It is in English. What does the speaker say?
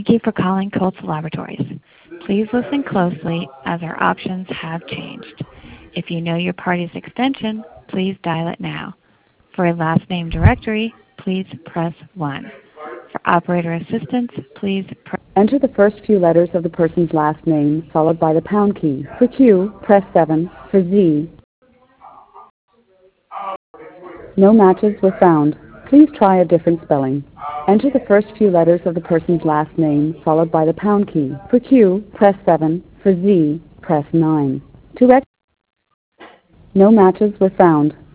Thank you for calling Colts Laboratories. Please listen closely as our options have changed. If you know your party's extension, please dial it now. For a last name directory, please press 1. For operator assistance, please press... Enter the first few letters of the person's last name, followed by the pound key. For Q, press 7. For Z, no matches were found. Please try a different spelling. Enter the first few letters of the person's last name, followed by the pound key. For Q, press 7. For Z, press 9. To no matches were found.